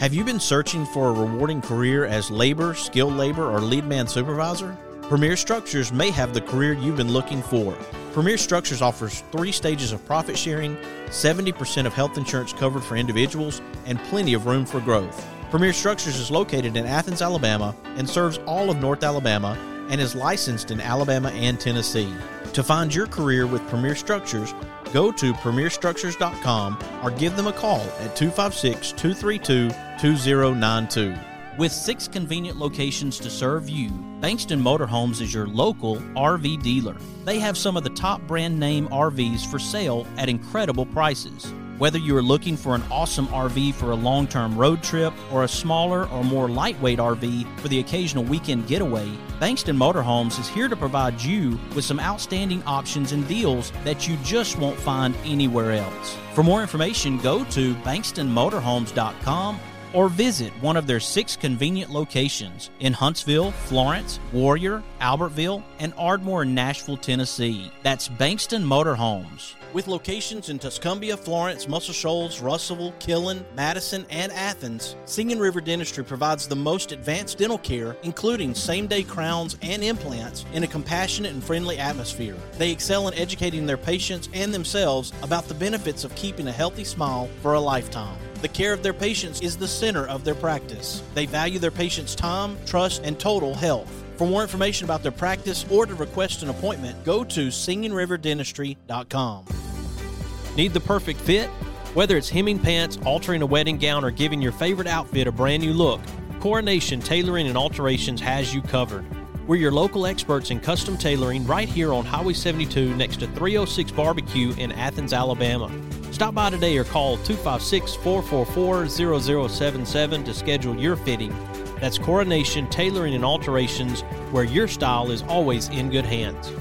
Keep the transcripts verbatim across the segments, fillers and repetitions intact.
Have you been searching for a rewarding career as labor, skilled labor, or lead man supervisor? Premier Structures may have the career you've been looking for. Premier Structures offers three stages of profit sharing, seventy percent of health insurance covered for individuals, and plenty of room for growth. Premier Structures is located in Athens, Alabama, and serves all of North Alabama, and is licensed in Alabama and Tennessee. To find your career with Premier Structures, go to premier structures dot com or give them a call at two five six, two three two, two zero nine two. With six convenient locations to serve you, Bankston Motorhomes is your local R V dealer. They have some of the top brand name R Vs for sale at incredible prices. Whether you are looking for an awesome R V for a long-term road trip or a smaller or more lightweight R V for the occasional weekend getaway, Bankston Motorhomes is here to provide you with some outstanding options and deals that you just won't find anywhere else. For more information, go to bankston motorhomes dot com or visit one of their six convenient locations in Huntsville, Florence, Warrior, Albertville, and Ardmore, Nashville, Tennessee. That's Bankston Motorhomes. With locations in Tuscumbia, Florence, Muscle Shoals, Russellville, Killen, Madison, and Athens, Singing River Dentistry provides the most advanced dental care, including same-day crowns and implants, in a compassionate and friendly atmosphere. They excel in educating their patients and themselves about the benefits of keeping a healthy smile for a lifetime. The care of their patients is the center of their practice. They value their patients' time, trust, and total health. For more information about their practice or to request an appointment, go to singing river dentistry dot com. Need the perfect fit? Whether it's hemming pants, altering a wedding gown, or giving your favorite outfit a brand new look, Coronation Tailoring and Alterations has you covered. We're your local experts in custom tailoring right here on Highway seventy-two next to three oh six Barbecue in Athens, Alabama. Stop by today or call two five six, four four four, zero zero seven seven to schedule your fitting. That's Coronation Tailoring and Alterations, where your style is always in good hands.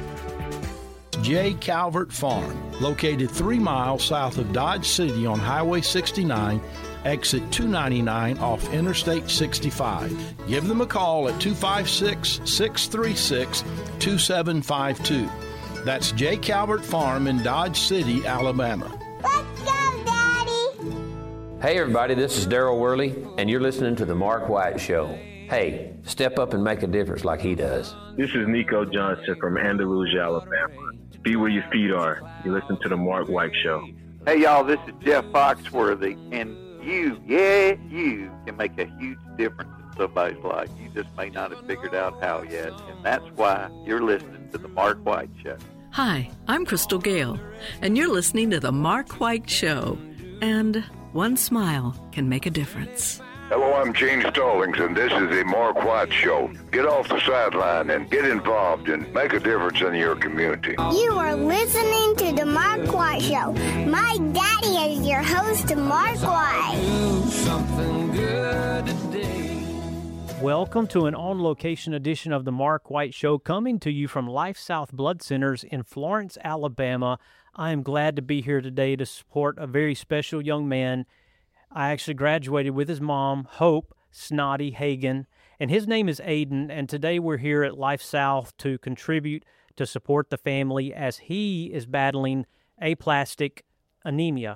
J. Calvert Farm, located three miles south of Dodge City on Highway sixty-nine, exit two ninety-nine off Interstate sixty-five. Give them a call at two five six, six three six, two seven five two. That's J. Calvert Farm in Dodge City, Alabama. Let's go, Daddy! Hey everybody, this is Daryl Worley, and you're listening to The Mark White Show. Hey, step up and make a difference like he does. This is Nico Johnson from Andalusia, Alabama. Be where your feet are. You listen to The Mark White Show. Hey y'all, this is Jeff Foxworthy, and you, yeah, you can make a huge difference in somebody's life. You just may not have figured out how yet, and that's why you're listening to The Mark White Show. Hi, I'm Crystal Gale, and you're listening to The Mark White Show. And one smile can make a difference. Hello, I'm Gene Stallings, and this is The Mark White Show. Get off the sideline and get involved and make a difference in your community. You are listening to The Mark White Show. My daddy is your host, Mark White. Something good today. Welcome to an on-location edition of The Mark White Show, coming to you from Life South Blood Centers in Florence, Alabama. I am glad to be here today to support a very special young man. I actually graduated with his mom, Hope Snotty Hagan, and his name is Aiden, and today we're here at Life South to contribute to support the family as he is battling aplastic anemia.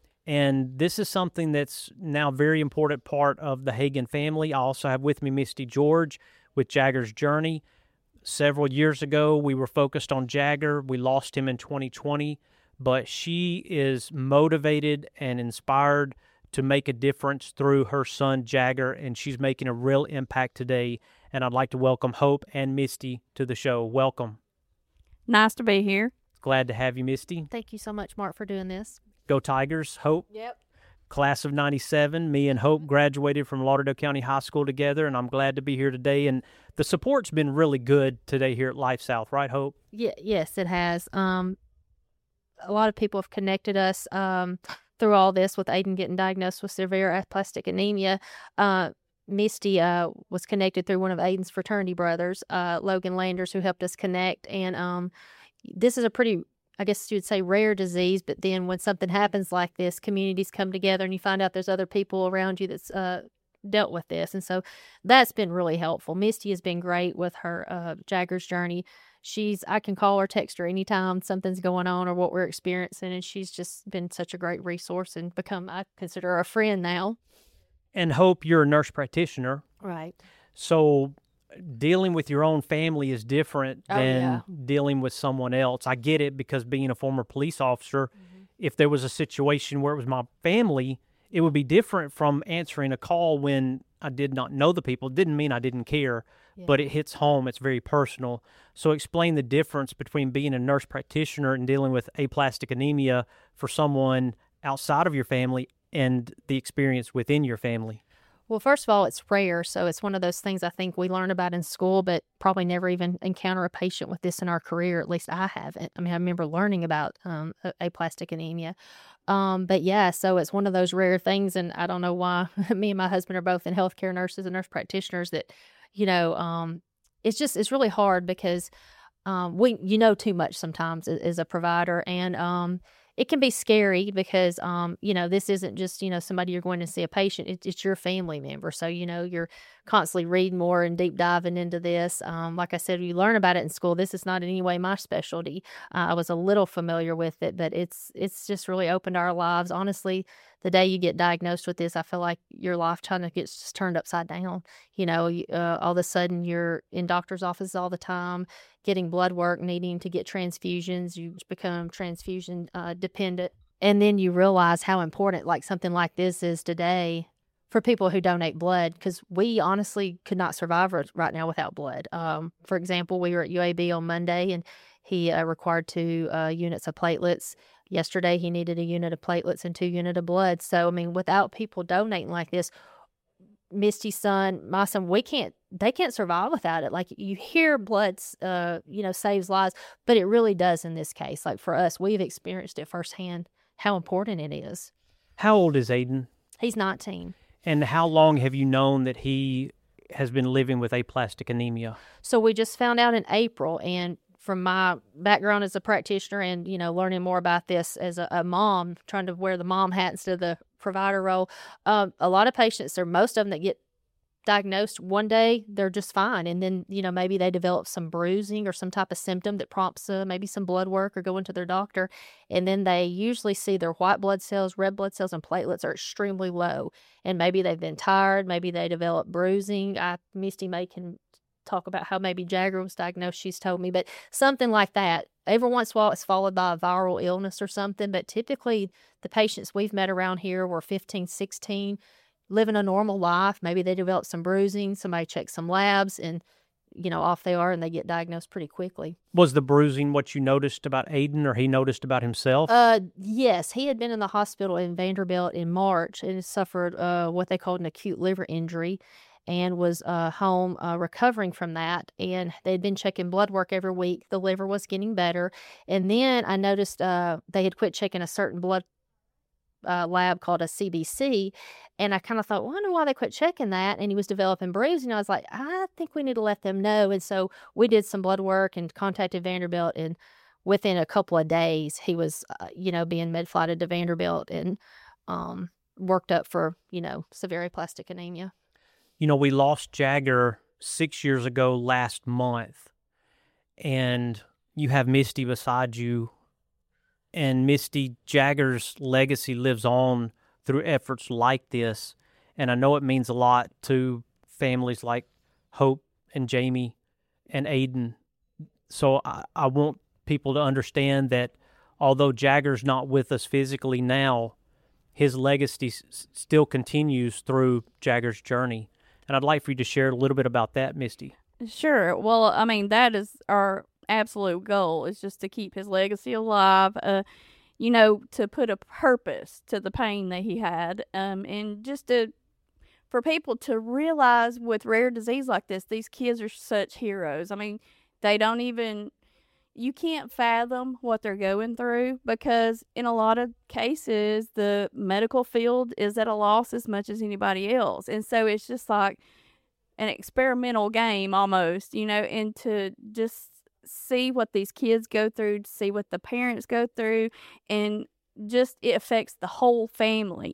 And this is something that's now a very important part of the Hagan family. I also have with me Misty George with Jagger's Journey. Several years ago, we were focused on Jagger. We lost him in twenty twenty, but she is motivated and inspired to make a difference through her son Jagger, and she's making a real impact today. And I'd like to welcome Hope and Misty to the show. Welcome. Nice to be here. Glad to have you, Misty. Thank you so much, Mark, for doing this. Go Tigers, Hope. Yep. Class of ninety-seven, me and Hope graduated from Lauderdale County High School together, and I'm glad to be here today. And the support's been really good today here at Life South, right, Hope? Yeah, yes, it has. Um, a lot of people have connected us um, through all this with Aiden getting diagnosed with severe aplastic anemia. Uh, Misty uh, was connected through one of Aiden's fraternity brothers, uh, Logan Landers, who helped us connect. And um, this is a pretty, I guess you'd say, rare disease, but then when something happens like this, communities come together and you find out there's other people around you that's uh, dealt with this. And so that's been really helpful. Misty has been great with her uh, Jagger's Journey. She's, I can call or text her anytime something's going on or what we're experiencing, and she's just been such a great resource and become, I consider her a friend now. And Hope, you're a nurse practitioner. Right. So dealing with your own family is different Oh, than yeah. dealing with someone else. I get it, because being a former police officer, mm-hmm. if there was a situation where it was my family, it would be different from answering a call when I did not know the people. It didn't mean I didn't care, yeah. but it hits home. It's very personal. So explain the difference between being a nurse practitioner and dealing with aplastic anemia for someone outside of your family and the experience within your family. Well, first of all, it's rare, so it's one of those things I think we learn about in school, but probably never even encounter a patient with this in our career. At least I haven't. I mean, I remember learning about um, aplastic anemia. Um, but yeah, so it's one of those rare things, and I don't know why me and my husband are both in healthcare nurses and nurse practitioners that, you know, um, it's just, it's really hard because um, we, you know, too much sometimes as, as a provider, and um, it can be scary because, um, you know, this isn't just, you know, somebody you're going to see a patient. It, it's your family member. So, you know, you're constantly reading more and deep diving into this. Um, like I said, you learn about it in school. This is not in any way my specialty. Uh, I was a little familiar with it, but it's it's just really opened our lives. Honestly, the day you get diagnosed with this, I feel like your life kind of gets just turned upside down. You know, uh, all of a sudden you're in doctor's offices all the time, getting blood work, needing to get transfusions. You become transfusion uh, dependent. And then you realize how important like something like this is today for people who donate blood, because we honestly could not survive right now without blood. Um, for example, we were at U A B on Monday, and he uh, required two uh, units of platelets. Yesterday, he needed a unit of platelets and two units of blood. So, I mean, without people donating like this, Misty's son, my son, we can't, they can't survive without it. Like, you hear blood, uh, you know, saves lives, but it really does in this case. Like, for us, we've experienced it firsthand, how important it is. How old is Aiden? He's nineteen. And how long have you known that he has been living with aplastic anemia? So we just found out in April, and from my background as a practitioner and, you know, learning more about this as a, a mom, trying to wear the mom hat instead of the provider role, um, a lot of patients, or most of them that get diagnosed one day, they're just fine. And then, you know, maybe they develop some bruising or some type of symptom that prompts uh, maybe some blood work or going to their doctor. And then they usually see their white blood cells, red blood cells, and platelets are extremely low. And maybe they've been tired. Maybe they develop bruising. I, Misty May can talk about how maybe Jagger was diagnosed, she's told me, but something like that. Every once in a while it's followed by a viral illness or something, but typically the patients we've met around here were fifteen, sixteen, living a normal life. Maybe they develop some bruising, somebody checks some labs, and, you know, off they are, and they get diagnosed pretty quickly. Was the bruising what you noticed about Aiden, or he noticed about himself? Uh, yes, he had been in the hospital in Vanderbilt in March and suffered uh, what they called an acute liver injury, and was uh, home uh, recovering from that. And they'd been checking blood work every week. The liver was getting better. And then I noticed uh, they had quit checking a certain blood uh, lab called a C B C. And I kind of thought, well, I wonder why they quit checking that. And he was developing bruising. I was like, I think we need to let them know. And so we did some blood work and contacted Vanderbilt. And within a couple of days, he was, uh, you know, being med-flighted to Vanderbilt and um, worked up for, you know, severe aplastic anemia. You know, we lost Jagger six years ago last month, and you have Misty beside you, and Misty, Jagger's legacy lives on through efforts like this, and I know it means a lot to families like Hope and Jamie and Aiden. So I, I want people to understand that although Jagger's not with us physically now, his legacy s- still continues through Jagger's journey. And I'd like for you to share a little bit about that, Misty. Sure. Well, I mean, that is our absolute goal, is just to keep his legacy alive, uh, you know, to put a purpose to the pain that he had, um, and just to, for people to realize with rare disease like this, these kids are such heroes. I mean, they don't even, you can't fathom what they're going through, because in a lot of cases, the medical field is at a loss as much as anybody else. And so it's just like an experimental game almost, you know, and to just see what these kids go through, to see what the parents go through, and just it affects the whole family.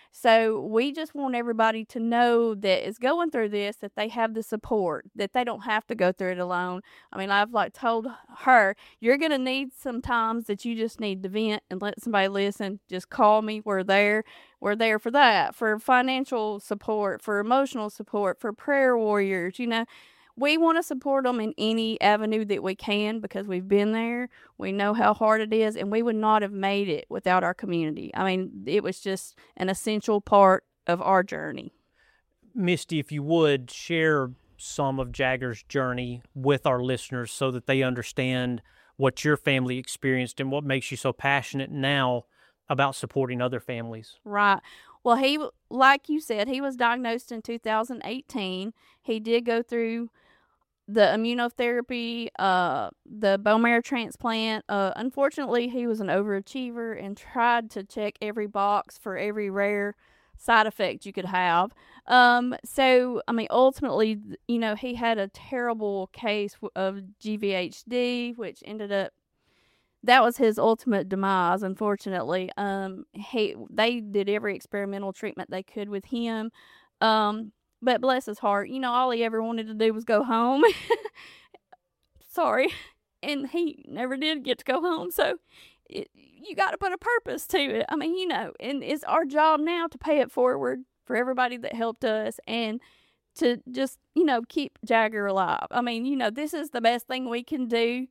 So we just want everybody to know that is going through this, that they have the support, that they don't have to go through it alone. I mean, I've like told her, you're going to need some times that you just need to vent and let somebody listen. Just call me. We're there. We're there for that, for financial support, for emotional support, for prayer warriors, you know. We want to support them in any avenue that we can because we've been there. We know how hard it is, and we would not have made it without our community. I mean, it was just an essential part of our journey. Misty, if you would, share some of Jagger's journey with our listeners so that they understand what your family experienced and what makes you so passionate now about supporting other families. Right. Well, he, like you said, he was diagnosed in two thousand eighteen. He did go through the immunotherapy, uh, the bone marrow transplant. Uh, unfortunately, he was an overachiever and tried to check every box for every rare side effect you could have. Um, so, I mean, ultimately, you know, he had a terrible case of G V H D, which ended up, that was his ultimate demise, unfortunately. Um, he, they did every experimental treatment they could with him. Um, But bless his heart, you know, all he ever wanted to do was go home. Sorry. And he never did get to go home. So it, you got to put a purpose to it. I mean, you know, and it's our job now to pay it forward for everybody that helped us and to just, you know, keep Jagger alive. I mean, you know, this is the best thing we can do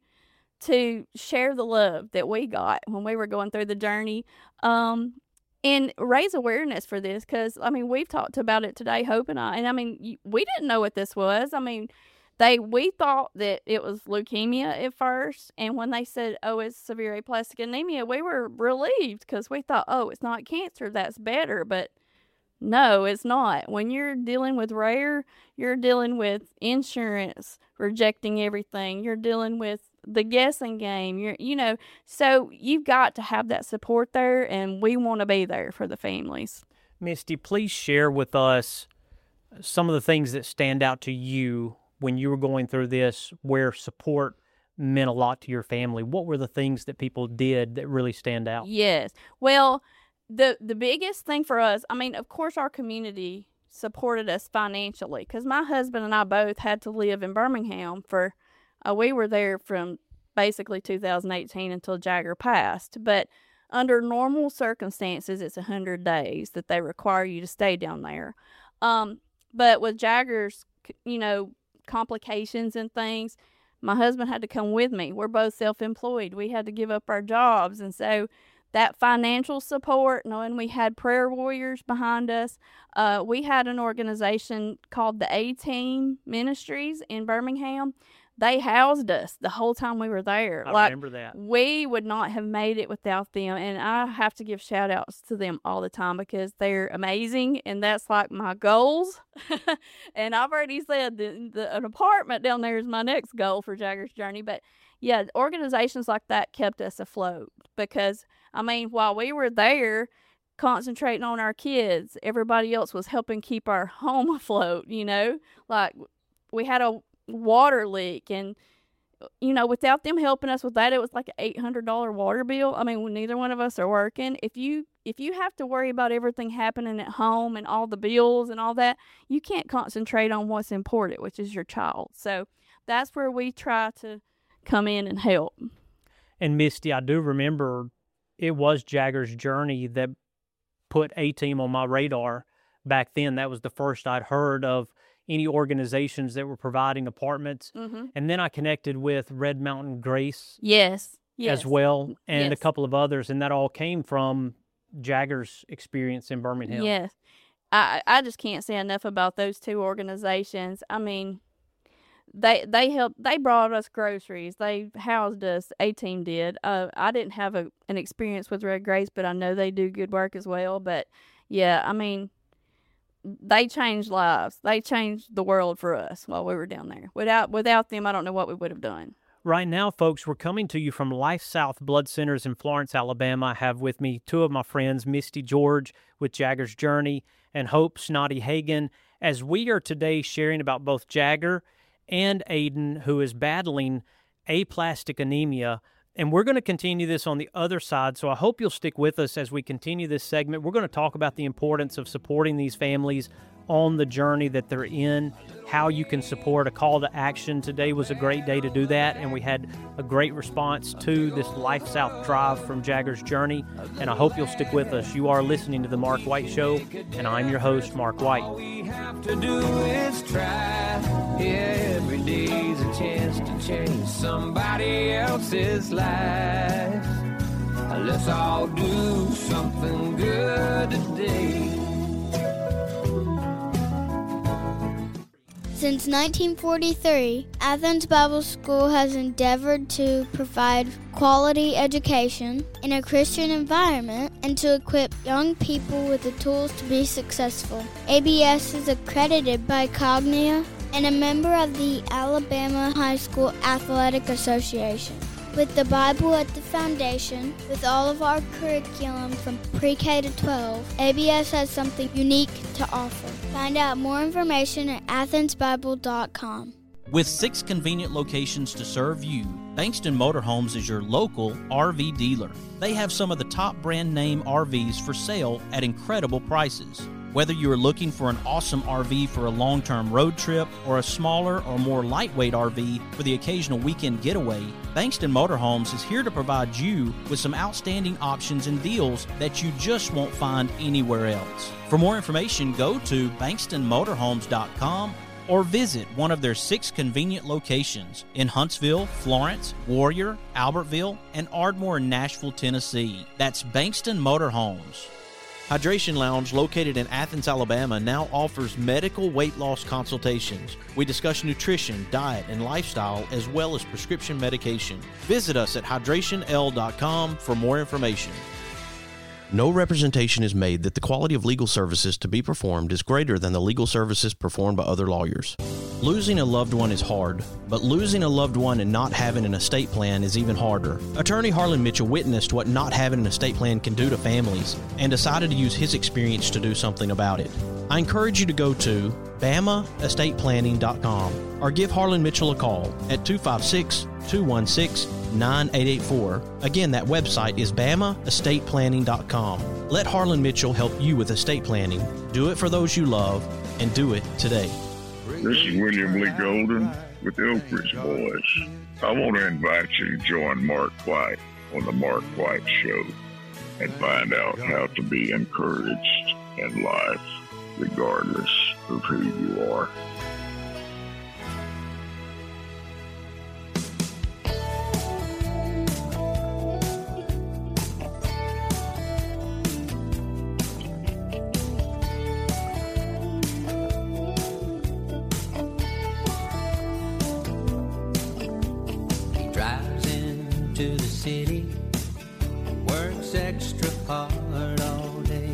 to share the love that we got when we were going through the journey. Um, And raise awareness for this because, I mean, we've talked about it today, Hope and I. And, I mean, we didn't know what this was. I mean, they we thought that it was leukemia at first. And when they said, oh, it's severe aplastic anemia, we were relieved because we thought, oh, it's not cancer. That's better. But no, it's not. When you're dealing with rare, you're dealing with insurance rejecting everything. You're dealing with the guessing game, you're, you know, so you've got to have that support there, and we want to be there for the families. Misty, please share with us some of the things that stand out to you when you were going through this, where support meant a lot to your family. What were the things that people did that really stand out? Yes. Well, the the biggest thing for us, I mean, of course, our community supported us financially because my husband and I both had to live in Birmingham for Uh, we were there from basically two thousand eighteen until Jagger passed. But under normal circumstances, it's one hundred days that they require you to stay down there. Um, but with Jagger's, you know, complications and things, my husband had to come with me. We're both self-employed. We had to give up our jobs. And so that financial support, knowing we had prayer warriors behind us, uh, we had an organization called the A-Team Ministries in Birmingham. They housed us the whole time we were there. I like, remember that. We would not have made it without them. And I have to give shout outs to them all the time because they're amazing. And that's like my goals. And I've already said that the, an apartment down there is my next goal for Jagger's Journey. But yeah, organizations like that kept us afloat because, I mean, while we were there concentrating on our kids, everybody else was helping keep our home afloat, you know? Like, we had a water leak, and you know, without them helping us with that, it was like an eight hundred dollars water bill. I mean, when neither one of us are working, if you if you have to worry about everything happening at home and all the bills and all that, you can't concentrate on what's important, which is your child. So that's where we try to come in and help. And Misty, I do remember it was Jagger's Journey that put A-Team on my radar back then. That was the first I'd heard of any organizations that were providing apartments. Mm-hmm. And then I connected with Red Mountain Grace yes, yes. as well, and yes. a couple of others, and that all came from Jagger's experience in Birmingham. Yes. I, I just can't say enough about those two organizations. I mean, they they helped, they brought us groceries. They housed us, A-Team did. Uh, I didn't have a, an experience with Red Grace, but I know they do good work as well. But, yeah, I mean, they changed lives. They changed the world for us while we were down there. Without without them, I don't know what we would have done. Right now, folks, we're coming to you from Life South Blood Centers in Florence, Alabama. I have with me two of my friends, Misty George with Jagger's Journey and Hope Snoddy Hagan, as we are today sharing about both Jagger and Aiden, who is battling aplastic anemia. And we're going to continue this on the other side, so I hope you'll stick with us as we continue this segment. We're going to talk about the importance of supporting these families on the journey that they're in, how you can support. A call to action. Today was a great day to do that, and we had a great response to this Life South drive from Jagger's Journey, and I hope you'll stick with us. You are listening to The Mark White Show, and I'm your host, Mark White. All we have to do is try. Yeah, every day's a chance to change somebody else's life. Let's all do something good today. Since nineteen forty-three, Athens Bible School has endeavored to provide quality education in a Christian environment and to equip young people with the tools to be successful. A B S is accredited by Cognia and a member of the Alabama High School Athletic Association. With the Bible at the foundation, with all of our curriculum from pre-K to twelve, A B S has something unique to offer. Find out more information at athens bible dot com. With six convenient locations to serve you, Bankston Motorhomes is your local R V dealer. They have some of the top brand name R Vs for sale at incredible prices. Whether you are looking for an awesome R V for a long-term road trip or a smaller or more lightweight R V for the occasional weekend getaway, Bankston Motorhomes is here to provide you with some outstanding options and deals that you just won't find anywhere else. For more information, go to bankston motorhomes dot com or visit one of their six convenient locations in Huntsville, Florence, Warrior, Albertville, and Ardmore, Nashville, Tennessee. That's Bankston Motorhomes. Hydration Lounge, located in Athens, Alabama, now offers medical weight loss consultations. We discuss nutrition, diet, and lifestyle, as well as prescription medication. Visit us at hydration l dot com for more information. No representation is made that the quality of legal services to be performed is greater than the legal services performed by other lawyers. Losing a loved one is hard, but losing a loved one and not having an estate plan is even harder. Attorney Harlan Mitchell witnessed what not having an estate plan can do to families and decided to use his experience to do something about it. I encourage you to go to bama estate planning dot com or give Harlan Mitchell a call at two five six, two one six, nine eight eight four. Again, that website is bama estate planning dot com. Let Harlan Mitchell help you with estate planning. Do it for those you love, and do it today. This is William Lee Golden with the Oak Ridge Boys. I want to invite you to join Mark White on the Mark White Show and find out how to be encouraged in life, regardless of who you are. To the city, works extra hard all day,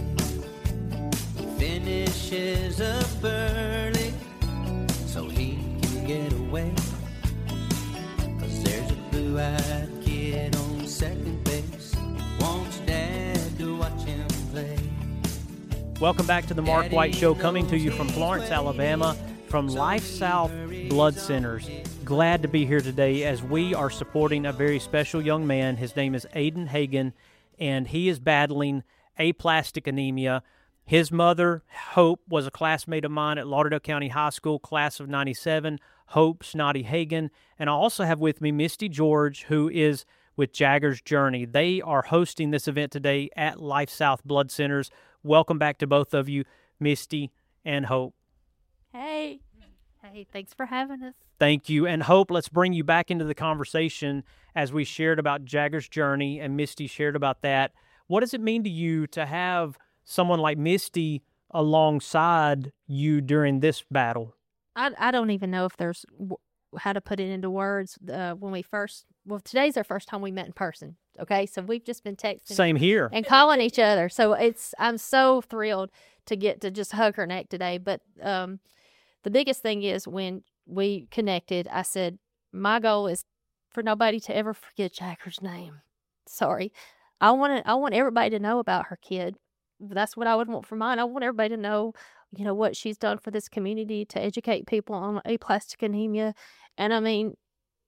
finishes up early so he can get away, 'cause there's a blue-eyed kid on second base, wants dad to watch him play. Welcome back to the Mark White Show, coming to you from Florence, Alabama, from Life South Blood Centers. Glad to be here today as we are supporting a very special young man. His name is Aiden Hagan, and he is battling aplastic anemia. His mother, Hope, was a classmate of mine at Lauderdale County High School, class of ninety-seven, Hope Snotty Hagan. And I also have with me Misty George, who is with Jagger's Journey. They are hosting this event today at Life South Blood Centers. Welcome back to both of you, Misty and Hope. Hey. Hey, thanks for having us. Thank you. And Hope, let's bring you back into the conversation as we shared about Jagger's Journey and Misty shared about that. What does it mean to you to have someone like Misty alongside you during this battle? I, I don't even know if there's w- how to put it into words. Uh, when we first, well, today's our first time we met in person. Okay, so we've just been texting. Same here. And calling each other. So it's, I'm so thrilled to get to just hug her neck today. But um, the biggest thing is when we connected, I said, my goal is for nobody to ever forget Jagger's name. Sorry. I want to, I want everybody to know about her kid. That's what I would want for mine. I want everybody to know, you know, what she's done for this community to educate people on aplastic anemia. And I mean,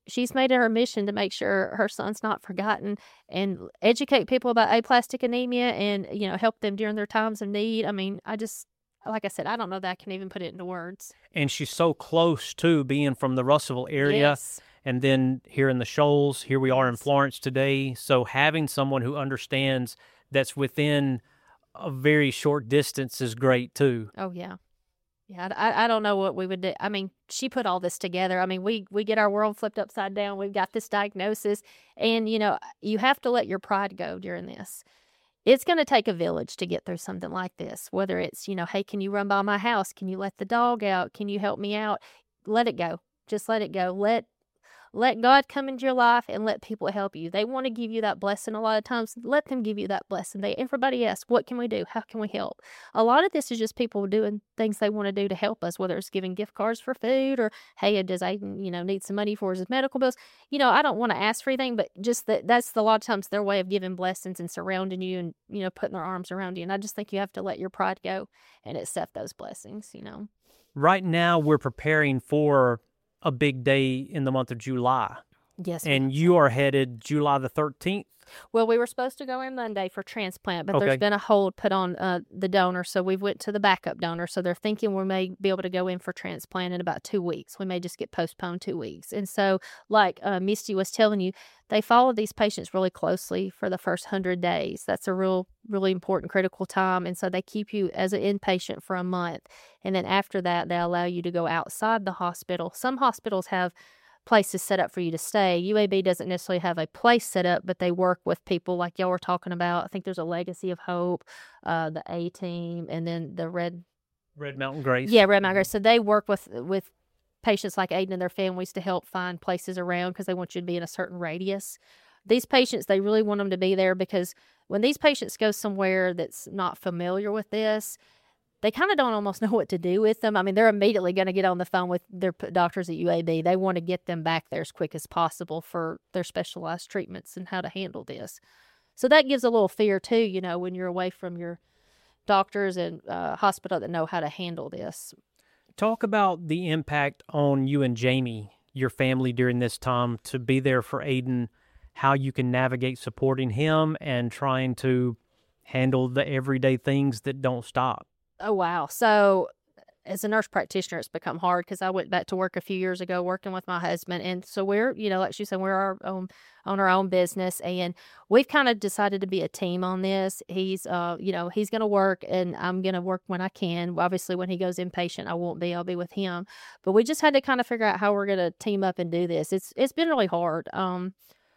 she's made it her mission to make sure her son's not forgotten and educate people about aplastic anemia and, you know, help them during their times of need. I mean, I just, like I said, I don't know that I can even put it into words. And she's so close to being from the Russellville area. Yes. And then here in the Shoals, here we are in Florence today. So having someone who understands that's within a very short distance is great too. Oh, yeah. Yeah, I, I don't know what we would do. I mean, she put all this together. I mean, we, we get our world flipped upside down. We've got this diagnosis. And, you know, you have to let your pride go during this. It's going to take a village to get through something like this, whether it's, you know, hey, can you run by my house? Can you let the dog out? Can you help me out? Let it go. Just let it go. Let Let God come into your life and let people help you. They want to give you that blessing a lot of times. Let them give you that blessing. They everybody asks, what can we do? How can we help? A lot of this is just people doing things they want to do to help us, whether it's giving gift cards for food or, hey, does Aiden, you know, need some money for his medical bills? You know, I don't want to ask for anything, but just that that's a lot of times their way of giving blessings and surrounding you and, you know, putting their arms around you. And I just think you have to let your pride go and accept those blessings, you know. Right now we're preparing for a big day in the month of July. Yes. And you are headed July the thirteenth. Well, we were supposed to go in Monday for transplant, but Okay. there's been a hold put on uh, the donor, so we went to the backup donor. So they're thinking we may be able to go in for transplant in about two weeks. We may just get postponed two weeks. And so, like uh, Misty was telling you, they follow these patients really closely for the first one hundred days. That's a real, really important, critical time. And so they keep you as an inpatient for a month. And then after that, they allow you to go outside the hospital. Some hospitals have places set up for you to stay. U A B doesn't necessarily have a place set up, but they work with people like y'all were talking about. I think there's a Legacy of Hope, uh, the A-Team, and then the Red... Red Mountain Grace. Yeah, Red Mountain Grace. So they work with with patients like Aiden and their families to help find places around because they want you to be in a certain radius. These patients, they really want them to be there because when these patients go somewhere that's not familiar with this, they kind of don't almost know what to do with them. I mean, they're immediately going to get on the phone with their p- doctors at U A B. They want to get them back there as quick as possible for their specialized treatments and how to handle this. So that gives a little fear, too, you know, when you're away from your doctors and uh, hospital that know how to handle this. Talk about the impact on you and Jamie, your family, during this time to be there for Aiden, how you can navigate supporting him and trying to handle the everyday things that don't stop. Oh, wow. So as a nurse practitioner, it's become hard because I went back to work a few years ago working with my husband. And so we're, you know, like she said, we're our own, on our own business. And we've kind of decided to be a team on this. He's, uh, you know, he's going to work and I'm going to work when I can. Obviously, when he goes inpatient, I won't be. I'll be with him. But we just had to kind of figure out how we're going to team up and do this. It's It's been really hard. Um,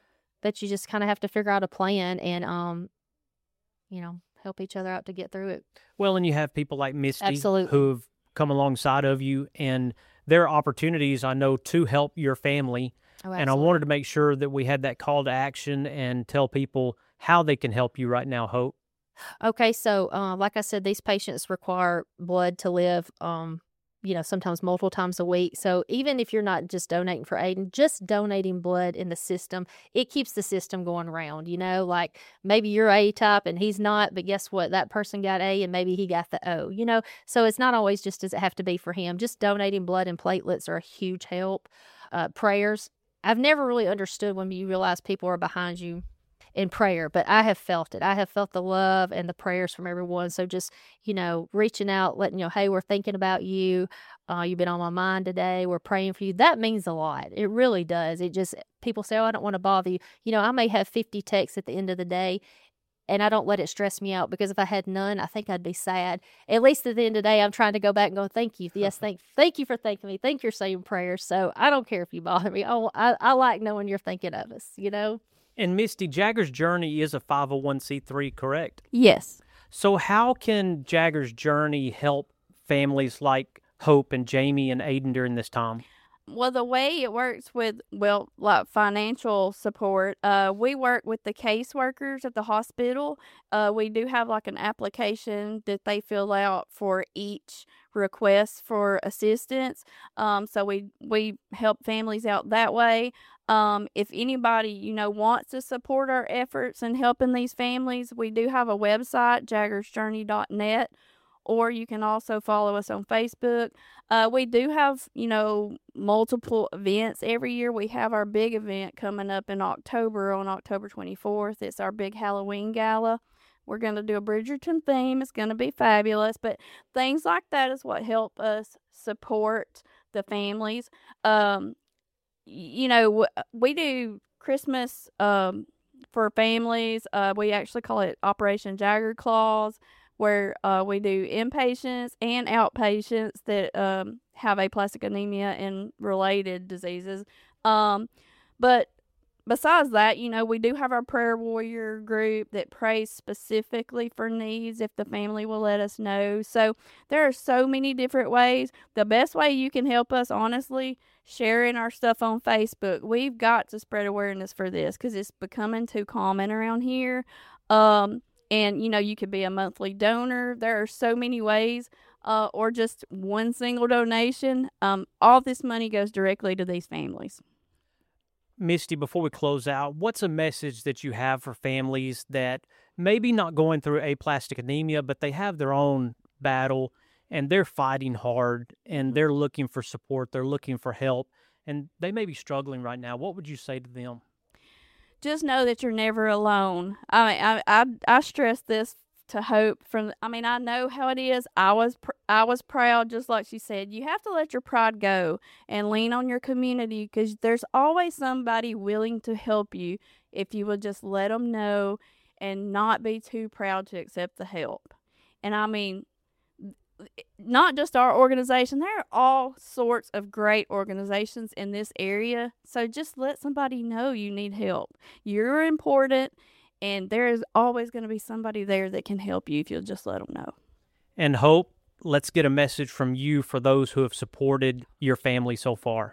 but you just kind of have to figure out a plan and, um, you know, help each other out to get through it. Well, and you have people like Misty Absolutely. who've come alongside of you, and there are opportunities, I know, to help your family. Oh, and I wanted to make sure that we had that call to action and tell people how they can help you right now, Hope. Okay, so uh, like I said, these patients require blood to live, um, you know, sometimes multiple times a week. So even if you're not just donating for Aiden, just donating blood in the system, it keeps the system going around, you know, like maybe you're A-type and he's not, but guess what? That person got A and maybe he got the O, you know? So it's not always just does it have to be for him. Just donating blood and platelets are a huge help. Uh, prayers. I've never really understood when you realize people are behind you in prayer, but I have felt it. I have felt the love and the prayers from everyone. So just, you know, reaching out, letting you know, hey, we're thinking about you. Uh, you've been on my mind today. We're praying for you. That means a lot. It really does. It just, people say, oh, I don't want to bother you. You know, I may have fifty texts at the end of the day and I don't let it stress me out because if I had none, I think I'd be sad. At least at the end of the day, I'm trying to go back and go, thank you. Yes, thank thank you for thanking me. Thank you for saying prayers. So I don't care if you bother me. Oh, I, I like knowing you're thinking of us, you know? And Misty, Jagger's Journey is a five oh one c three, correct? Yes. So how can Jagger's Journey help families like Hope and Jamie and Aiden during this time? Well, the way it works with, well, like financial support, uh, we work with the caseworkers at the hospital. Uh, we do have like an application that they fill out for each request for assistance. Um, so we, we help families out that way. Um, if anybody, you know, wants to support our efforts in helping these families, we do have a website, jaggers journey dot net. or you can also follow us on Facebook. Uh, we do have, you know, multiple events every year. We have our big event coming up in October on October twenty-fourth. It's our big Halloween gala. We're going to do a Bridgerton theme. It's going to be fabulous. But things like that is what help us support the families. Um, you know, we do Christmas um, for families. Uh, we actually call it Operation Jagger Claws, where uh, we do inpatients and outpatients that um, have aplastic anemia and related diseases. Um, but besides that, you know, we do have our prayer warrior group that prays specifically for needs if the family will let us know. So there are so many different ways. The best way you can help us, honestly, sharing our stuff on Facebook. We've got to spread awareness for this because it's becoming too common around here. Um, and, you know, you could be a monthly donor. There are so many ways, uh, or just one single donation. Um, all this money goes directly to these families. Misty, before we close out, what's a message that you have for families that maybe not going through aplastic anemia, but they have their own battle and they're fighting hard and they're looking for support, they're looking for help, and they may be struggling right now? What would you say to them? Just know that you're never alone. I mean, I, I, I stress this to Hope from, I mean, I know how it is. I was, pr- I was proud, just like she said. You have to let your pride go and lean on your community because there's always somebody willing to help you if you will just let them know and not be too proud to accept the help. And I mean, not just our organization, there are all sorts of great organizations in this area. So just let somebody know you need help. You're important, and there is always going to be somebody there that can help you if you'll just let them know. And Hope, let's get a message from you for those who have supported your family so far.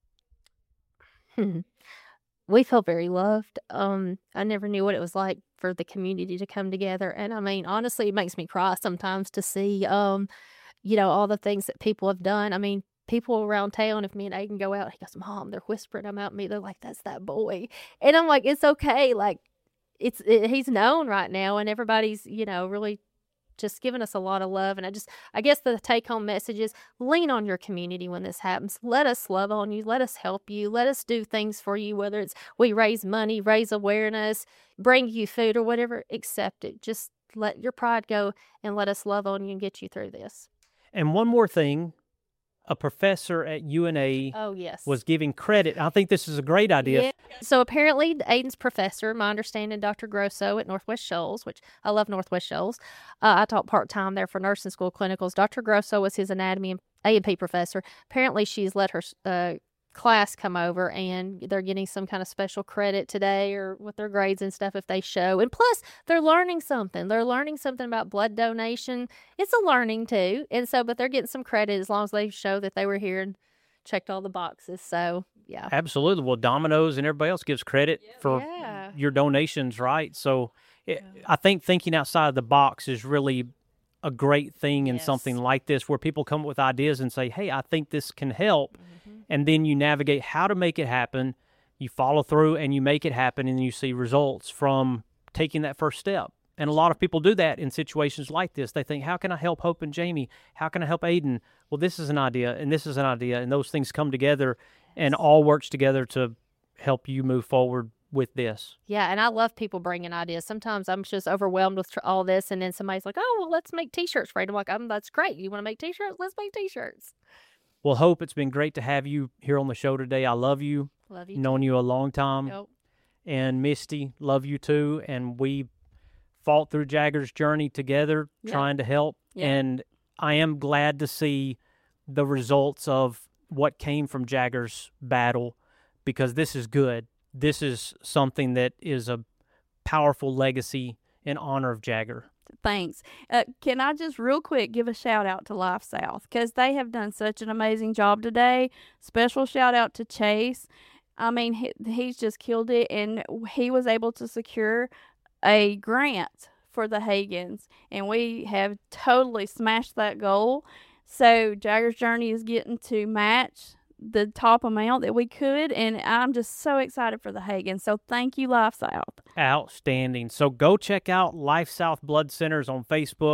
We feel very loved. Um, I never knew what it was like for the community to come together. And I mean, honestly, it makes me cry sometimes to see, um, you know, all the things that people have done. I mean, people around town, if me and Aiden go out, he goes, Mom, they're whispering about me. They're like, that's that boy. And I'm like, it's okay. Like, it's it, he's known right now, and everybody's, you know, really just giving us a lot of love. And I just, I guess the take-home message is lean on your community when this happens. Let us love on you. Let us help you. Let us do things for you, whether it's we raise money, raise awareness, bring you food or whatever. Accept it. Just let your pride go and let us love on you and get you through this. And one more thing, a professor at U N A oh, yes. was giving credit. I think this is a great idea. Yeah. So apparently Aiden's professor, my understanding, Doctor Grosso at Northwest Shoals, which I love Northwest Shoals. Uh, I taught part-time there for nursing school clinicals. Doctor Grosso was his anatomy and A and P professor. Apparently she's let her uh, class come over, and they're getting some kind of special credit today or with their grades and stuff if they show. And plus, they're learning something. They're learning something about blood donation. It's a learning too. And so, but they're getting some credit as long as they show that they were here and checked all the boxes. So, yeah. Absolutely. Well, Domino's and everybody else gives credit yeah. for yeah. your donations, right? So, it, yeah. I think thinking outside the box is really a great thing in yes. something like this, where people come up with ideas and say, hey, I think this can help. Mm-hmm. And then you navigate how to make it happen. You follow through and you make it happen, and you see results from taking that first step. And a lot of people do that in situations like this. They think, how can I help Hope and Jamie? How can I help Aiden? Well, this is an idea, and this is an idea, and those things come together and all works together to help you move forward with this. Yeah, and I love people bringing ideas. Sometimes I'm just overwhelmed with tr- all this, and then somebody's like, oh, well, let's make T-shirts for it. I'm like, um, that's great. You want to make T-shirts? Let's make T-shirts. Well, Hope, it's been great to have you here on the show today. I love you. Love you. Known too. you a long time. Yep. And Misty, love you too. And we fought through Jagger's journey together, yep. trying to help. Yep. And I am glad to see the results of what came from Jagger's battle, because this is good. This is something that is a powerful legacy in honor of Jagger. Thanks. Uh, can I just real quick give a shout out to Life South, because they have done such an amazing job today. Special shout out to Chase. I mean, he, he's just killed it, and he was able to secure a grant for the Hagans, and we have totally smashed that goal. So Jagger's Journey is getting to match the top amount that we could, and I'm just so excited for the Hagans. So thank you, Life South. Outstanding. So go check out Life South Blood Centers on Facebook.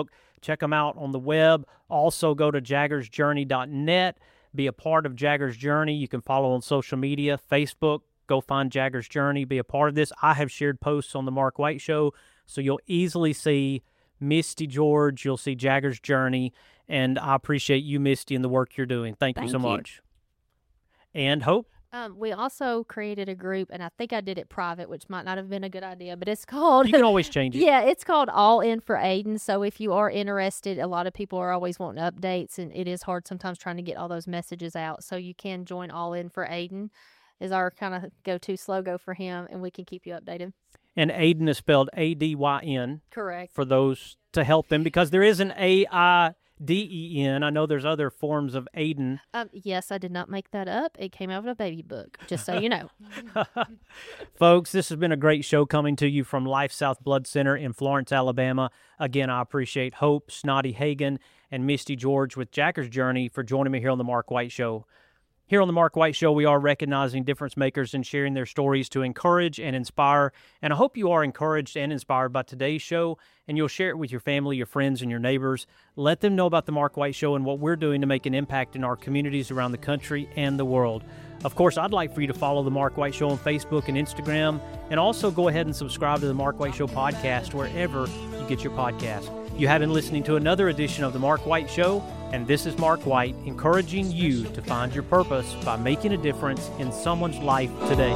check them out on the web. Also, go to jaggers journey dot net. Be a part of Jaggers Journey. You can follow on social media, Facebook. Go find Jaggers Journey. Be a part of this. I have shared posts on the Mark White Show, so you'll easily see Misty George. You'll see Jaggers Journey, and I appreciate you, Misty, and the work you're doing. Thank, Thank you so you. much. And Hope? Um, we also created a group, and I think I did it private, which might not have been a good idea, but it's called... You can always change it. Yeah, it's called All In for Aiden. So if you are interested, a lot of people are always wanting updates, and it is hard sometimes trying to get all those messages out. So you can join All In for Aiden is our kind of go-to slogan for him, and we can keep you updated. And Aiden is spelled A D Y N. Correct. For those to help them, because there is an A I D E N. I know there's other forms of Aiden. Um, yes, I did not make that up. It came out of a baby book, just so you know. Folks, this has been a great show coming to you from Life South Blood Center in Florence, Alabama. Again, I appreciate Hope, Snotty Hagan, and Misty George with Jaggers Journey for joining me here on the Mark White Show. Here on the Mark White Show, we are recognizing difference makers and sharing their stories to encourage and inspire. And I hope you are encouraged and inspired by today's show, and you'll share it with your family, your friends, and your neighbors. Let them know about the Mark White Show and what we're doing to make an impact in our communities around the country and the world. Of course, I'd like for you to follow the Mark White Show on Facebook and Instagram, and also go ahead and subscribe to the Mark White Show podcast wherever you get your podcast. You have been listening to another edition of the Mark White Show, and this is Mark White encouraging you to find your purpose by making a difference in someone's life today.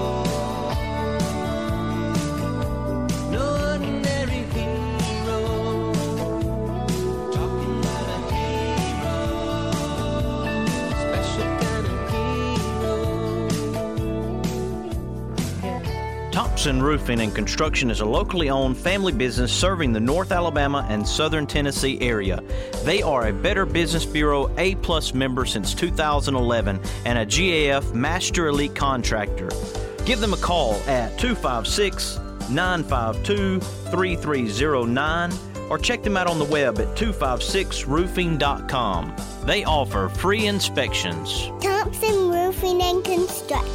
Thompson Roofing and Construction is a locally owned family business serving the North Alabama and Southern Tennessee area. They are a Better Business Bureau A-plus member since two thousand eleven and a G A F Master Elite Contractor. Give them a call at two five six, nine five two, three three zero nine or check them out on the web at two five six roofing dot com. They offer free inspections. Thompson Roofing and Construction.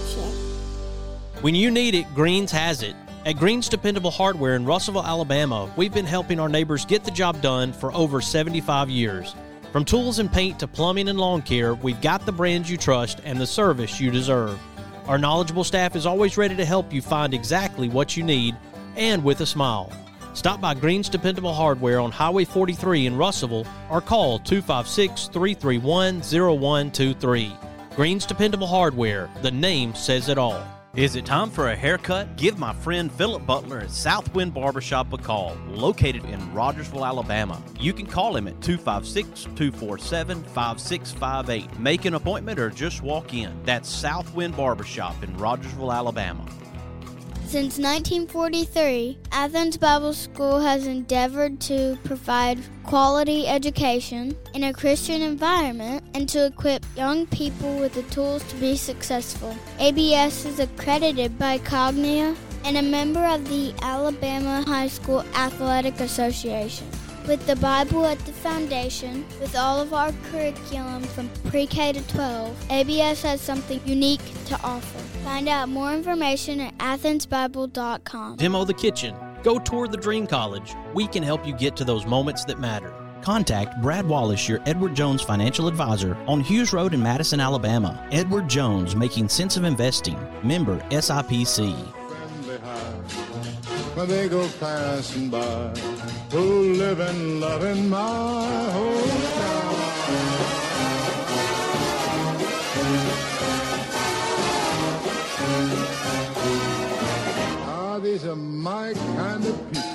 When you need it, Greens has it. At Greens Dependable Hardware in Russellville, Alabama, we've been helping our neighbors get the job done for over seventy-five years. From tools and paint to plumbing and lawn care, we've got the brands you trust and the service you deserve. Our knowledgeable staff is always ready to help you find exactly what you need, and with a smile. Stop by Greens Dependable Hardware on Highway forty-three in Russellville or call two five six, three three one, zero one two three. Greens Dependable Hardware, the name says it all. Is it time for a haircut? Give my friend Philip Butler at Southwind Barbershop a call, located in Rogersville, Alabama. You can call him at two five six, two four seven, five six five eight. Make an appointment or just walk in. That's Southwind Barbershop in Rogersville, Alabama. Since nineteen forty-three, Athens Bible School has endeavored to provide quality education in a Christian environment and to equip young people with the tools to be successful. A B S is accredited by Cognia and a member of the Alabama High School Athletic Association. With the Bible at the foundation, with all of our curriculum from pre-K to twelve, A B S has something unique to offer. Find out more information at athens bible dot com. Demo the kitchen. Go tour the Dream College. We can help you get to those moments that matter. Contact Brad Wallace, your Edward Jones financial advisor, on Hughes Road in Madison, Alabama. Edward Jones, making sense of investing. Member S I P C. When they go passing by, who live and love in my hometown. Ah, these are my kind of people.